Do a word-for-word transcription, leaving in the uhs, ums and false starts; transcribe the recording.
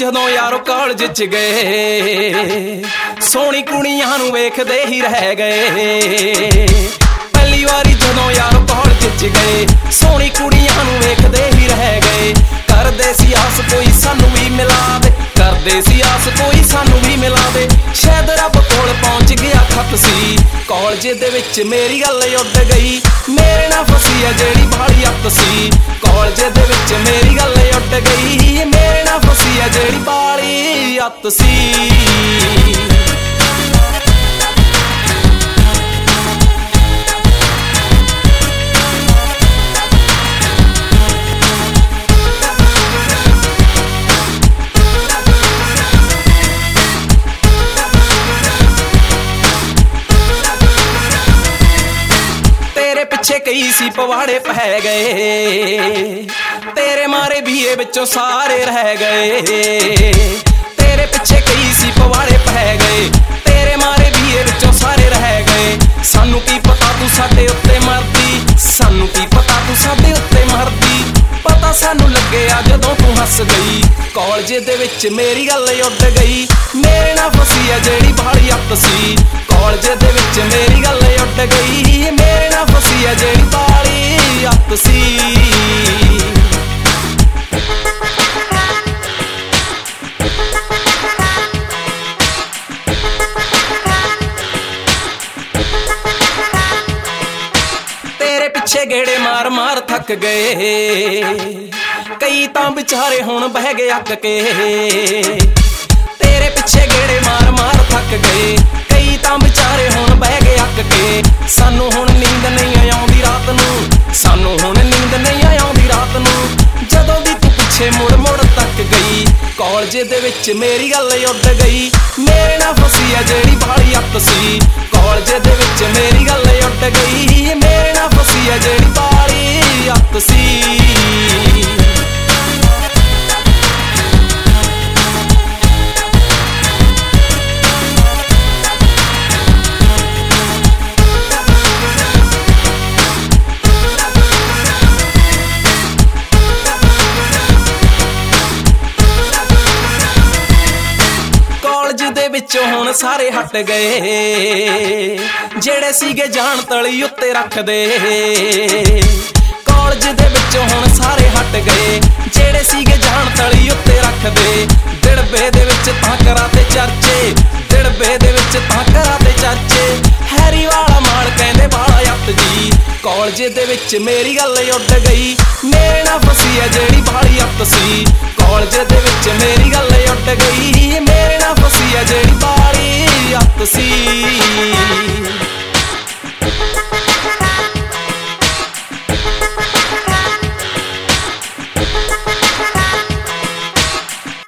ਜਦੋਂ ਯਾਰੋ ਕਾਲਜ ਚ ਗਏ, ਸੋਹਣੀ ਕੁੜੀਆਂ ਨੂੰ ਵੇਖਦੇ ਹੀ ਰਹਿ ਗਏ। ਪਹਿਲੀ ਵਾਰੀ ਜਦੋਂ ਯਾਰੋ ਕਾਲਜ ਚ ਗਏ, ਸੋਹਣੀ ਕੁੜੀਆਂ ਨੂੰ ਵੇਖਦੇ ਹੀ ਰਹਿ ਗਏ। ਕਰਦੇ ਸੀ ਆਸ ਕੋਈ ਸਾਨੂੰ ਵੀ ਮਿਲਾ ਦੇ, ਕਰਦੇ ਸੀ ਆਸ ਕੋਈ ਸਾਨੂੰ ਵੀ ਮਿਲਾ ਦੇ। ਸ਼ਾਇਦ ਰੱਬ ਕੋਲ ਪਹੁੰਚ ਗਿਆ ਖਤ ਸੀ, ਕਾਲਜ ਦੇ ਵਿੱਚ ਮੇਰੀ ਗੱਲ ਉੱਡ ਗਈ। ਮੇਰੇ ਨਾਲ ਫਸੀ ਆ ਜਿਹੜੀ ਬਾਹਲੀ ਅੱਤ ਸੀ, ਕਾਲਜ ਦੇ ਵਿੱਚ ਮੇਰੀ ਗੱਲ ਉੱਡ ਗਈ। ਮੇਰੇ ਨਾਲ ਫਸੀ ਆ ਜਿਹੜੀ ਬਾਹਲੀ ਅੱਤ ਸੀ। ਪਿੱਛੇ ਕਈ ਸੀ ਪਵਾੜੇ ਪੈ ਗਏ, ਤੇਰੇ ਮਾਰੇ ਬੀਏ ਵਿੱਚੋਂ ਸਾਰੇ ਰਹਿ ਗਏ। ਤੇਰੇ ਪਿੱਛੇ ਕਈ ਸੀ ਪਵਾੜੇ ਪੈ ਗਏ, ਤੇਰੇ ਮਾਰੇ ਬੀਏ ਵਿੱਚੋਂ ਸਾਰੇ ਰਹਿ ਗਏ। ਸਾਨੂੰ ਕੀ ਪਤਾ ਤੂੰ ਸਾਡੇ ਉੱਤੇ ਮਰਦੀ, ਸਾਨੂੰ ਕੀ ਪਤਾ ਤੂੰ ਸਾਡੇ ਉੱਤੇ ਮਰਦੀ। ਪਤਾ ਸਾਨੂੰ ਲੱਗਿਆ ਜਦੋਂ ਤੂੰ ਹੱਸ ਗਈ, ਕਾਲਜ ਦੇ ਵਿੱਚ ਮੇਰੀ ਗੱਲ ਉੱਡ ਗਈ। ਮੇਰੇ ਨਾਲ ਫਸੀ ਆ ਜਿਹੜੀ ਬਾਹਲੀ ਅੱਤ ਸੀ, ਕਾਲਜ ਦੇ ਵਿੱਚ ਮੇਰੀ ਗੱਲ ਉੱਡ ਗਈ। ਮੇਰੇ ਨਾਲ ਫਸੀ ਆ ਜਿਹੜੀ ਬਾਹਲੀ ਅੱਤ ਸੀ। ਤੇਰੇ ਪਿੱਛੇ ਗੇੜੇ ਮਾਰ ਮਾਰ ਥੱਕ ਗਏ, ਕਈ ਤਾਂ ਵਿਚਾਰੇ ਹੁਣ ਬਹਿ ਗਏ ਅੱਕ ਕੇ। ਤੇਰੇ ਪਿੱਛੇ ਗੇੜੇ ਮਾਰ ਮਾਰ ਥੱਕ ਗਏ, ਕਈ ਤਾਂ ਵਿਚਾਰੇ ਹੁਣ ਬਹਿ ਗਏ ਅੱਕ ਕੇ। ਸਾਨੂੰ ਹੁਣ ਨੀਂਦ ਨਹੀਂ ਆਉਂਦੀ ਰਾਤ ਨੂੰ, ਸਾਨੂੰ ਹੁਣ ਨੀਂਦ ਨਹੀਂ ਆਉਂਦੀ ਰਾਤ ਨੂੰ। ਜਦੋਂ ਦੀ ਤੂੰ ਪਿੱਛੇ ਮੁੜ ਮੁੜ ਤੱਕ ਗਈ, ਕਾਲਜ ਦੇ ਵਿੱਚ ਮੇਰੀ ਗੱਲ ਉੱਡ ਗਈ। ਮੇਰੇ ਨਾਲ ਫਸੀ ਆ ਜਿਹੜੀ ਬਾਹਲੀ ਅੱਤ ਸੀ, ਕਾਲਜ ਦੇ ਵਿੱਚ ਮੇਰੀ ਗੱਲ ਉੱਡ ਗਈ। ਮੇਰੇ ਨਾਲ ਫਸੀ ਆ ਜਿਹੜੀ ਬਾਹਲੀ ਅੱਤ ਸੀ। ਦੇ ਵਿੱਚੋਂ ਹੁਣ ਸਾਰੇ ਹਟ ਗਏ, ਜਿਹੜੇ ਸੀਗੇ ਜਾਨ ਤਲੀ ਉੱਤੇ ਰੱਖਦੇ। ਕਾਲਜ ਦੇ ਵਿੱਚੋਂ ਹੁਣ ਸਾਰੇ ਹਟ ਗਏ, ਜਿਹੜੇ ਸੀਗੇ ਜਾਨ ਤਲੀ ਉੱਤੇ ਰੱਖਦੇ। ਦਿੜਬੇ ਦੇ ਵਿੱਚ ਤਾਂ ਕਰਾਂ ਤੇ ਚਰਚੇ, ਦਿੜਬੇ ਦੇ ਵਿੱਚ ਤਾਂ ਕਰਾਂ ਤੇ ਚਰਚੇ। ਹੈਰੀ ਵਾਲਾ ਮਾਲ ਕਹਿੰਦੇ ਬਾਲਾ ਅੱਤ ਜੀ, ਕਾਲਜ ਦੇ ਵਿੱਚ ਮੇਰੀ ਗੱਲ ਉੱਡ ਗਈ। ਮੇਰੇ ਨਾਲ ਫਸੀ ਆ ਜਿਹੜੀ ਬਾਹਲੀ ਅੱਤ ਸੀ, ਕਾਲਜ ਦੇ ਵਿੱਚ ਮੇਰੀ ਗੱਲ ਉੱਡ ਗਈ। ਮੇਰੇ ਨਾਲ ਫਸੀ ਆ ਜਿਹੜੀ ਬਾਹਲੀ ਅੱਤ ਸੀ।